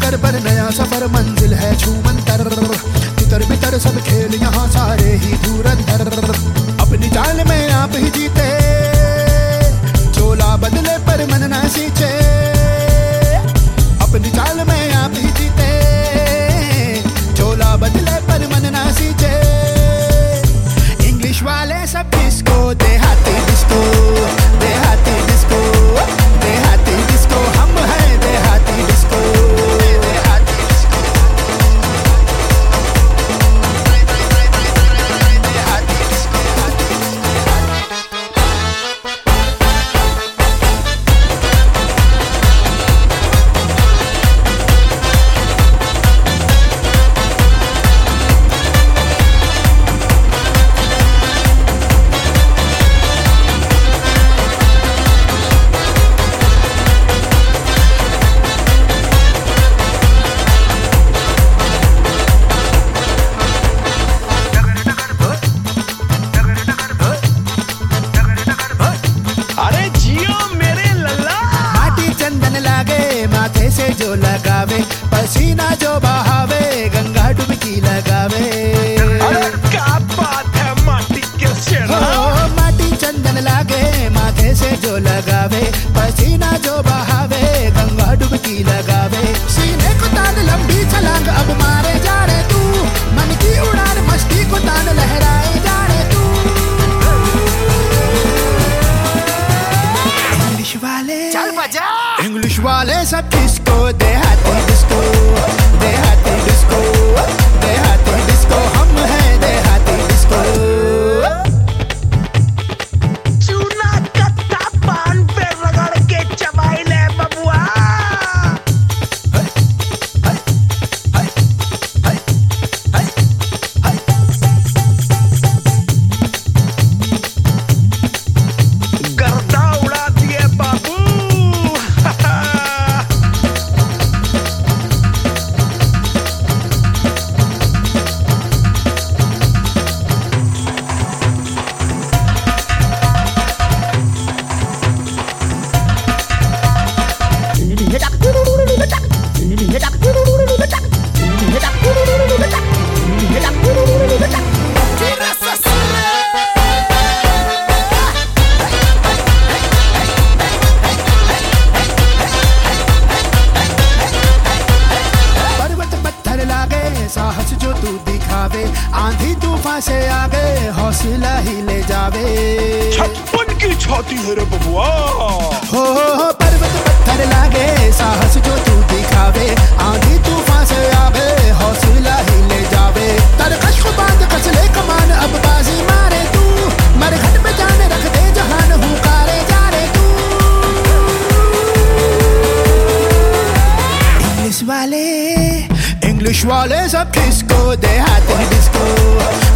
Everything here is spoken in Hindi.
डगर पर नया सफर, मंजिल है छूमंतर, तितर बितर सब खेल यहाँ सारे ही धुरंधर। अपनी चाल में आप ही जीते, चोला बदले पर मन ना सींचे। अपनी चाल में आप ही जीते, चोला बदले पर मन ना सींचे। इंग्लिश वाले सब डिस्को, देहाती डिस्को, देहाती डिस्को, देहाती डिस्को, हम हैं देहाती डिस्को, देहाती डिस्को, देहाती डिस्को। से जो लगावे, पसीना जो बहावे, गंगा डुबकी लगावे। अरे क्या बात है माटी के सेना। माटी चंदन लागे, माथे से जो लगावे, पसीना जो बहावे, गंगा डुबकी लगावे। सीने को तान लंबी छलांग अब मारे जा रे तू, मन की उड़ान मस्ती को तान लहराए जा रे तू। इंग्लिश वाले चल बजा, इंग्लिश वाले सब डिस्को, देहाती डिस्को, देहाती डिस्को, देहाती डिस्को, हम हैं देहाती डिस्को। चूना कत्ता पान पे रगड़ के चबाई ले बबुआ। गर्दा उड़ा दिए बाबू। साहस जो तू दिखावे, आंधी तूफान से आगे हौसला ही ले जावे। छप्पन की छाती है रे बबुआ। हो पर्वत पत्थर लागे, साहस जो तू दिखावे, आंधी तूफान से आगे हौसला ही ले जावे। तरकश को बांध कसले कमान, अब बाजी मारे तू, मरघट पे जान रख दे जहान, हुकारे जा रे तू। इंग्लिश वाले सब डिस्को, देहाती डिस्को।